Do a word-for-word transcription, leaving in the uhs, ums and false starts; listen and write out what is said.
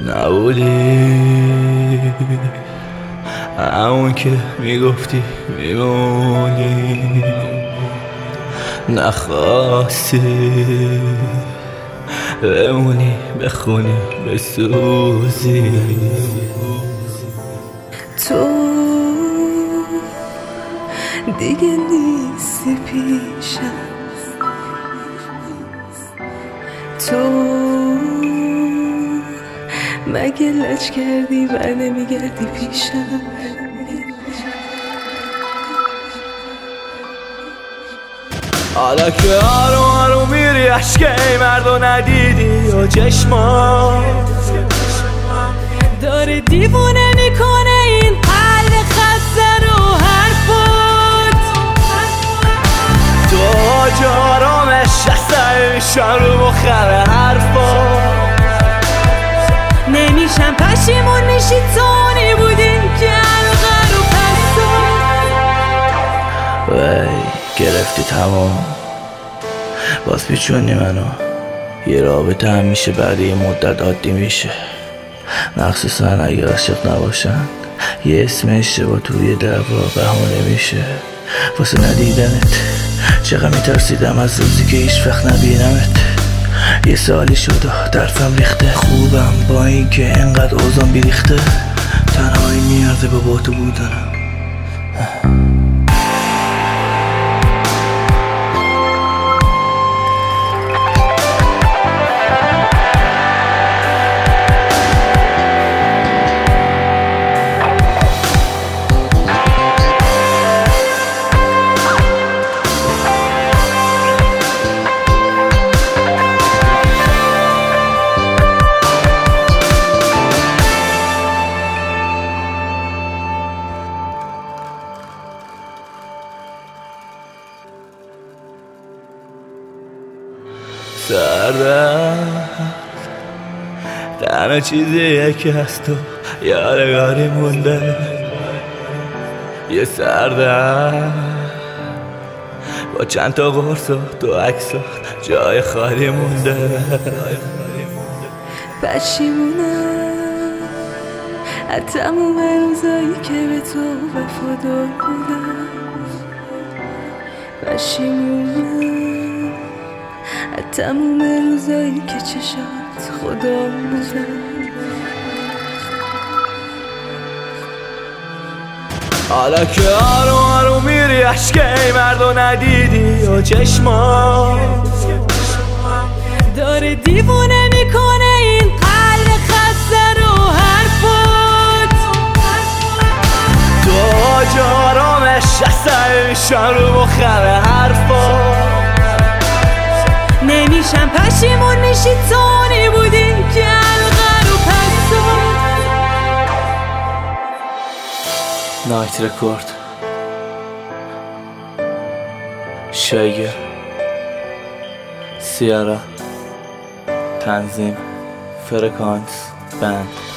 نبودی همون که میگفتی میمونی، نخواستی بمونی بخونی بسوزی. تو دیگه نیستی پیشم، تو مگه لج کردی بر نمیگردی پیشم. حالا که آروم آروم میری عشق ای مردو ندیدی و چشمات داره دیوونه میکنه این قلب خسته رو حرفات. تو آج آرامش شسته میشن رو مخر حرفات. نمیشم پشیمون میشی تونی بودین که الغر و پسات. وی گرفتی تمام باز پیچونی منو. یه رابطه هم میشه بعد یه مدت عادی میشه، مخصوصا اگه عاشق نباشن. یه اسم اشتباه توی دعوا بهونه میشه. واسه ندیدنت چقدر میترسیدم از روزی که هیچ وقت نبینمت. یه سالی شد و درفم ریخته، خوبم با این که انقدر اوزان بیریخته. تنهایی میارزه با با تو بودنم. سردم تنها چیزیه که از تو یادگاری مونده. یه سردم با چند تا قرص و تو عکسات جای خالی مونده. پشیمونم از تموم روزایی که به تو وفادار بودم. پشیمونم از تموم روزایی که چشات خدا بودم. حالا که آروم آروم میری عشق ای مردو ندیدی و چشمات داره دیوونه میکنه این قلب خسته رو حرفات. تو آج آرامش شسته میشن رو مخر حرفات. نمیشم پشیمون میشی تونی بودین که الغر و پسات. نایت رکورد شیگر سیارا تنظیم فرکانس بند.